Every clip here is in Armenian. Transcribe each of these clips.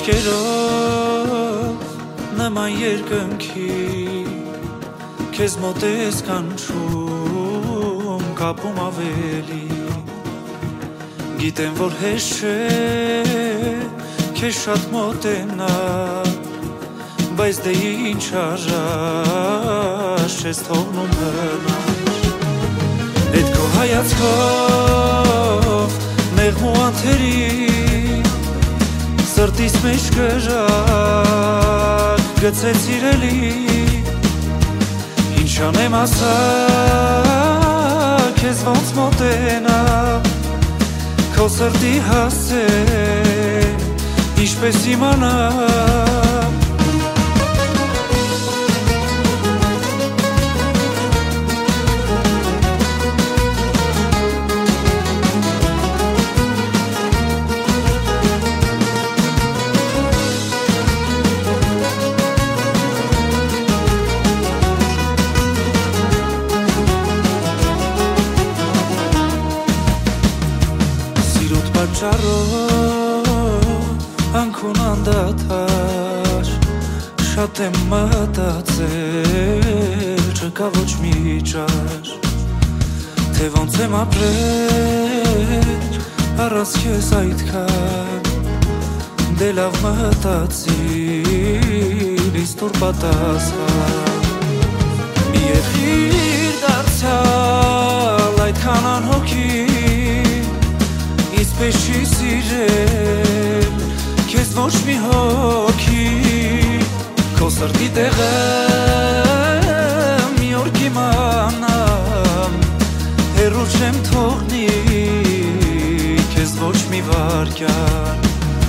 Աչքերով նման երկնքի Քեզ մոտ ես կանչում կապում ավելի Գիտեմ որ հեշտ չէ Քեզ շատ մոտենալ Բայց դե ինչ արած չես թողնում հնալ Էդ քո հայացքով մեղմ ու անթերի Սրտիս մեջ կրակ գցեց իրելի Ինչ անեմ ասա քեզ ոնց մոտենա Քո սրտի հասցեն ինչպես իմանամ Պատճառով անքուն անդադար Շատ եմ մտածել չկա ոչ մի ճար Թե ոնց եմ ապրել առանց քեզ այդքան Դե լավ մտածիր ինձ տուր պատասխան Մի եղիր դարձյալ այդքան անհոգի Իսպես չի սիրել Քեզ ոչ մի հոգի Քո սրտի տեղը մի օր կիմանամ Հեռու չեմ թողնի Քեզ ոչ մի վայրկյան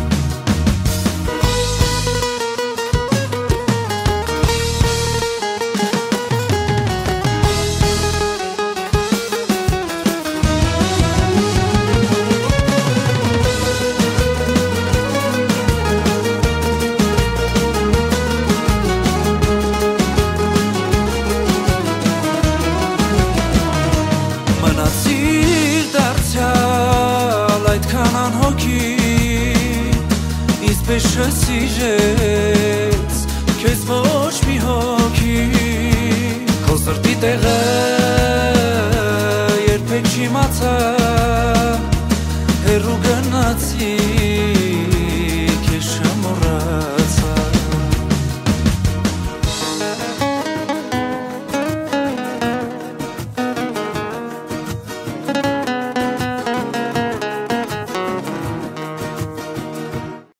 Իսպես չսիրեց Քեզ ոչ մի հոգի Քո սրտի տեղը երբեք չիմացա Հեռու գնացի